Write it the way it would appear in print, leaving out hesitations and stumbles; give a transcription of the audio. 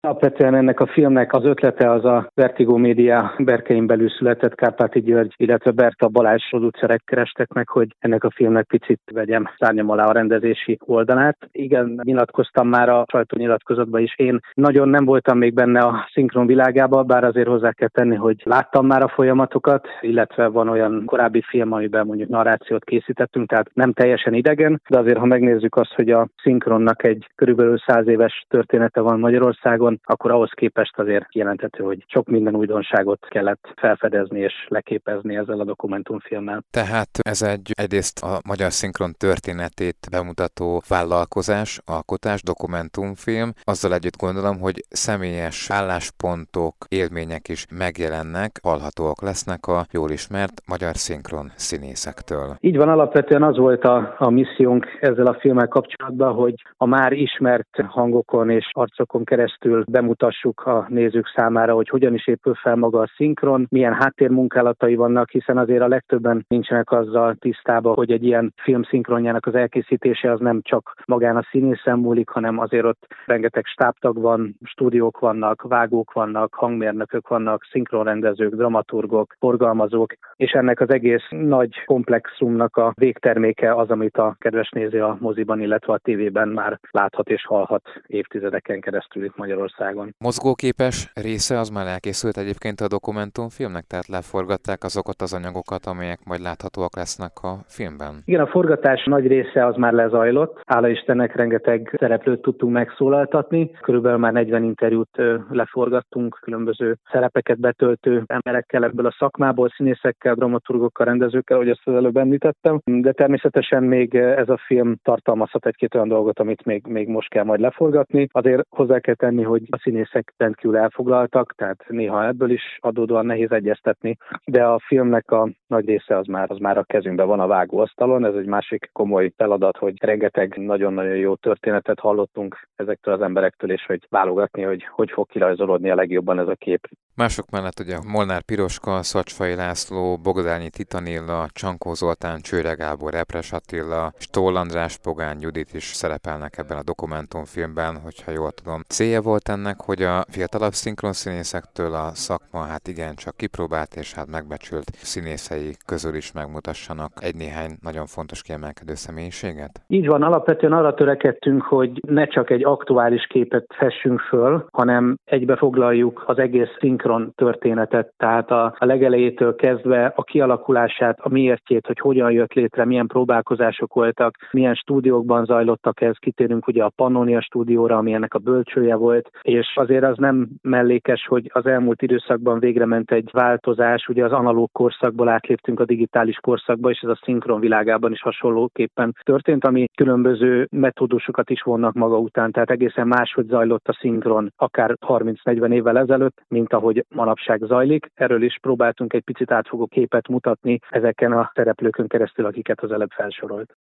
Alapvetően ennek a filmnek az ötlete az a Vertigo Media berkein belül született. Kárpáti György, illetve Berta Balázs producerek kerestek meg, hogy ennek a filmnek picit vegyem szárnyam alá a rendezési oldalát. Igen, nyilatkoztam már a sajtónyilatkozatban is. Én nagyon nem voltam még benne a szinkron világában, bár azért hozzá kell tenni, hogy láttam már a folyamatokat, illetve van olyan korábbi film, amiben mondjuk narrációt készítettünk, tehát nem teljesen idegen, de azért ha megnézzük azt, hogy a szinkronnak egy körülbelül 100 éves története van Magyarországon, akkor ahhoz képest azért jelenthető, hogy sok minden újdonságot kellett felfedezni és leképezni ezzel a dokumentumfilmmel. Tehát ez egyrészt a magyar szinkron történetét bemutató vállalkozás, alkotás, dokumentumfilm. Azzal együtt gondolom, hogy személyes álláspontok, élmények is megjelennek, hallhatóak lesznek a jól ismert magyar szinkron színészektől. Így van, alapvetően az volt a missziónk ezzel a filmmel kapcsolatban, hogy a már ismert hangokon és arcokon keresztül bemutassuk a nézők számára, hogy hogyan is épül fel maga a szinkron, milyen háttérmunkálatai vannak, hiszen azért a legtöbben nincsenek azzal tisztában, hogy egy ilyen film szinkronjának az elkészítése az nem csak magán a színészen múlik, hanem azért ott rengeteg stábtag van, stúdiók vannak, vágók vannak, hangmérnökök vannak, szinkronrendezők, dramaturgok, forgalmazók, és ennek az egész nagy komplexumnak a végterméke az, amit a kedves néző a moziban, illetve a tévében már láthat és hallhat évtizedeken keresztül itt Magyarországon. Mozgóképes része az már elkészült egyébként a dokumentumfilmnek, tehát leforgatták azokat az anyagokat, amelyek majd láthatóak lesznek a filmben? Igen, a forgatás nagy része az már lezajlott. Hála Istennek rengeteg szereplőt tudtunk megszólaltatni. Körülbelül már 40 interjút leforgattunk, különböző szerepeket betöltő emberekkel ebből a szakmából, színészekkel, dramaturgokkal, rendezőkkel, ahogy ezt az előbb említettem. De természetesen még ez a film tartalmazhat egy-két olyan dolgot, amit még most kell majd leforgatni. Azért hozzá kell tenni, hogy a színészek rendkívül elfoglaltak, tehát néha ebből is adódóan nehéz egyeztetni, de a filmnek a nagy része az már a kezünkben van a vágóasztalon. Ez egy másik komoly feladat, hogy rengeteg nagyon-nagyon jó történetet hallottunk ezektől az emberektől, és hogy válogatni, hogy fog kirajzolódni a legjobban ez a kép. Mások mellett ugye Molnár Piroska, Szacsfai László, Bogdányi Titanilla, Csankó Zoltán, Csőre Gábor, Epres Attila, Stoll András, Pogány Judit is szerepelnek ebben a dokumentumfilmben, hogyha jól tudom. Célja volt ennek, hogy a fiatalabb szinkronszínészektől a szakma igencsak kipróbált és megbecsült színészei közül is megmutassanak egy-néhány nagyon fontos kiemelkedő személyiséget? Így van, alapvetően arra törekedtünk, hogy ne csak egy aktuális képet fessünk föl, hanem egybefoglaljuk az egész szinkron történetet, tehát a legelejétől kezdve a kialakulását, a miértjét, hogy hogyan jött létre, milyen próbálkozások voltak, milyen stúdiókban zajlottak ez, kitérünk ugye a Pannonia stúdióra, ami ennek a bölcsője volt, és azért az nem mellékes, hogy az elmúlt időszakban végre ment egy változás, ugye az analóg korszakból átléptünk a digitális korszakba, és ez a szinkron világában is hasonlóképpen történt, ami különböző metódusokat is vonnak maga után, tehát egészen máshogy zajlott a szinkron akár 30-40 évvel ezelőtt, mint ahogy manapság zajlik. Erről is próbáltunk egy picit átfogó képet mutatni ezeken a szereplőkön keresztül, akiket az előbb felsorolt.